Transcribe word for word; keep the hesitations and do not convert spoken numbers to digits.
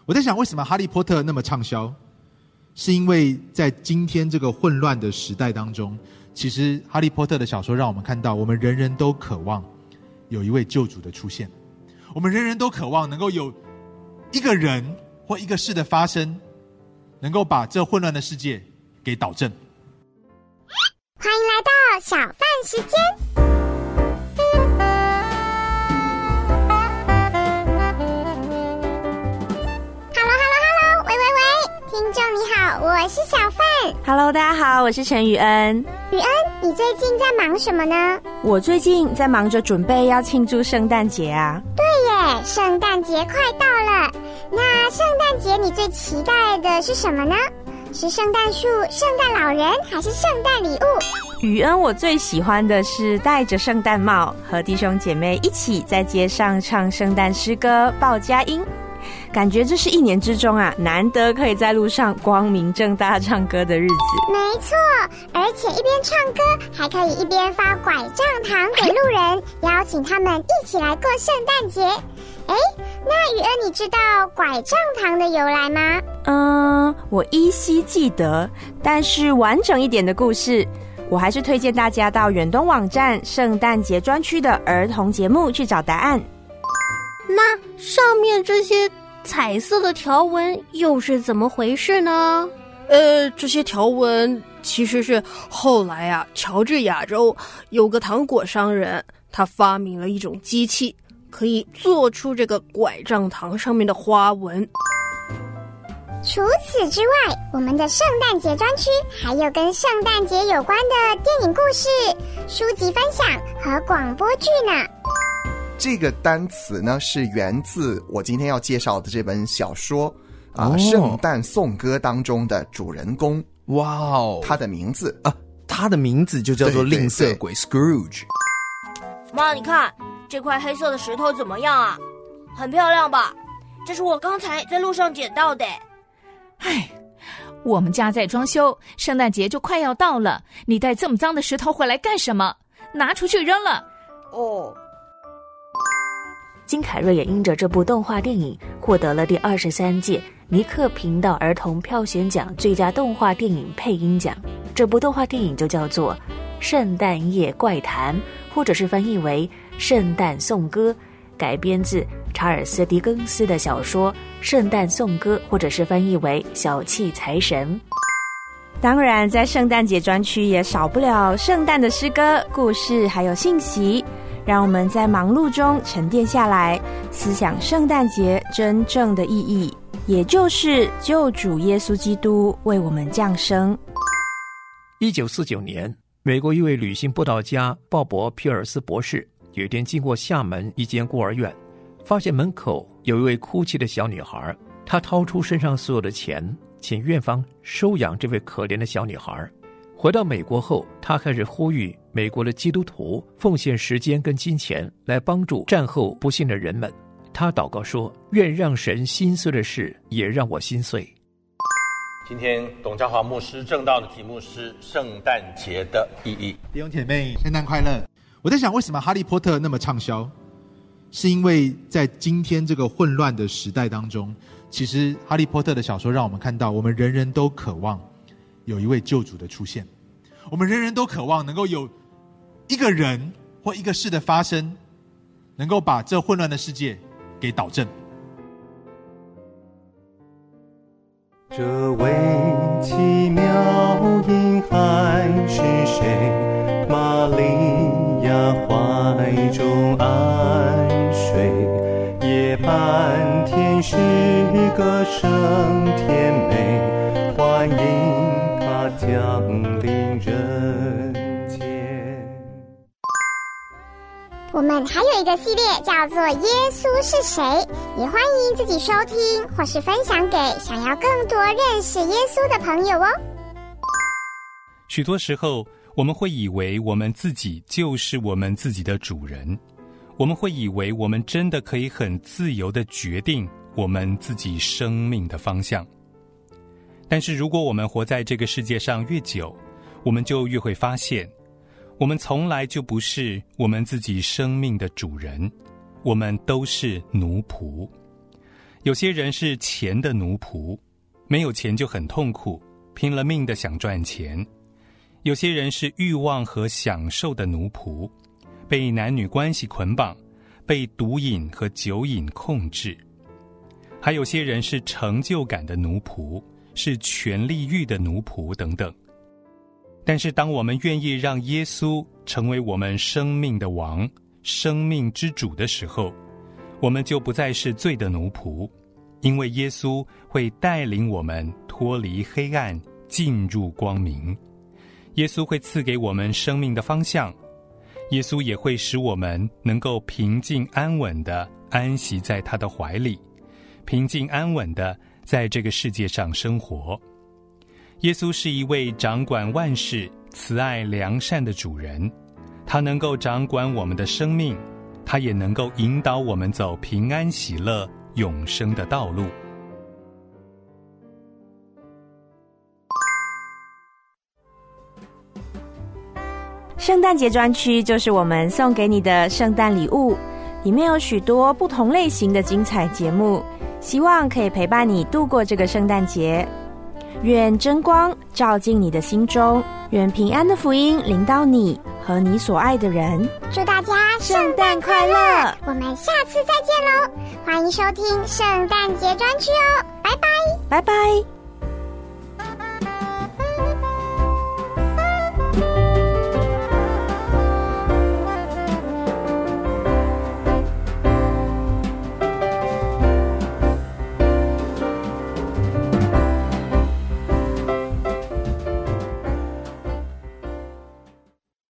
我在想，为什么哈利波特那么畅销？是因为在今天这个混乱的时代当中，其实哈利波特的小说让我们看到，我们人人都渴望有一位救主的出现，我们人人都渴望能够有一个人或一个事的发生，能够把这混乱的世界给导正。 欢迎来到小饭时间。听众你好，我是小范。 Hello， 大家好，我是陈雨恩。 雨恩，你最近在忙什么呢？ 我最近在忙着准备要庆祝圣诞节啊。 对耶，圣诞节快到了。那圣诞节你最期待的是什么呢？是圣诞树、圣诞老人，还是圣诞礼物？ 雨恩，我最喜欢的是戴着圣诞帽，和弟兄姐妹一起在街上唱圣诞诗歌，报佳音。感觉这是一年之中啊，难得可以在路上光明正大唱歌的日子。 没错，而且一边唱歌，还可以一边发拐杖糖给路人，邀请他们一起来过圣诞节。哎，那雨恩，你知道拐杖糖的由来吗？ 嗯，我依稀记得，但是完整一点的故事，我还是推荐大家到远东网站圣诞节专区的儿童节目去找答案。 那上面这些彩色的条纹又是怎么回事呢？ 呃，这些条纹其实是后来啊，乔治亚州有个糖果商人，他发明了一种机器，可以做出这个拐杖糖上面的花纹。 除此之外，我们的圣诞节专区还有跟圣诞节有关的电影故事、书籍分享和广播剧呢。 这个单词呢是源自我今天要介绍的这本小说啊， 哦 《圣诞颂歌》当中的主人公。 哇哦， 他的名字啊，他的名字就叫做吝啬鬼 Scrooge。 妈，你看这块黑色的石头怎么样啊？很漂亮吧？这是我刚才在路上捡到的。 唉，我们家在装修，圣诞节就快要到了，你带这么脏的石头回来干什么？拿出去扔了。 哦。 金凯瑞也因着这部动画电影获得了第二十三届尼克频道儿童票选奖最佳动画电影配音奖。这部动画电影就叫做《圣诞夜怪谈》，或者是翻译为《圣诞颂歌》，改编自查尔斯·狄更斯的小说《圣诞颂歌》，或者是翻译为《小气财神》。 当然，在圣诞节专区也少不了圣诞的诗歌、故事还有信息，让我们在忙碌中沉淀下来，思想圣诞节真正的意义，也就是救主耶稣基督为我们降生。 一九四九年，美国一位旅行布道家鲍勃·皮尔斯博士有一天经过厦门一间孤儿院，发现门口有一位哭泣的小女孩。他掏出身上所有的钱，请院方收养这位可怜的小女孩。回到美国后，他开始呼吁美国的基督徒奉献时间跟金钱来帮助战后不幸的人们。他祷告说，愿让神心碎的事也让我心碎。 今天董家华牧师正道的题目是圣诞节的意义。 弟兄姐妹，圣诞快乐。我在想，为什么哈利波特那么畅销？是因为在今天这个混乱的时代当中，其实哈利波特的小说让我们看到，我们人人都渴望有一位救主的出现，我们人人都渴望能够有一个人或一个事的发生，能够把这混乱的世界给导正。 这位奇妙婴孩是谁？玛利亚怀中安睡，夜半天使歌声甜美，欢迎他降临人间。 我们还有一个系列叫做耶稣是谁，也欢迎自己收听或是分享给想要更多认识耶稣的朋友哦。 许多时候我们会以为我们自己就是我们自己的主人，我们会以为我们真的可以很自由地决定我们自己生命的方向。但是如果我们活在这个世界上越久，我们就越会发现，我们从来就不是我们自己生命的主人，我们都是奴仆。 有些人是钱的奴仆，没有钱就很痛苦，拼了命的想赚钱。有些人是欲望和享受的奴仆，被男女关系捆绑，被毒瘾和酒瘾控制。还有些人是成就感的奴仆，是权力欲的奴仆等等。但是当我们愿意让耶稣成为我们生命的王，生命之主的时候，我们就不再是罪的奴仆，因为耶稣会带领我们脱离黑暗，进入光明。耶稣会赐给我们生命的方向，耶稣也会使我们能够平静安稳地安息在他的怀里，平静安稳地在这个世界上生活。耶稣是一位掌管万事、慈爱良善的主人，他能够掌管我们的生命，他也能够引导我们走平安喜乐永生的道路。 圣诞节专区就是我们送给你的圣诞礼物，里面有许多不同类型的精彩节目，希望可以陪伴你度过这个圣诞节。愿真光照进你的心中，愿平安的福音临到你和你所爱的人。 祝大家圣诞快乐！ 我们下次再见喽！欢迎收听圣诞节专区哦，拜拜， 拜拜。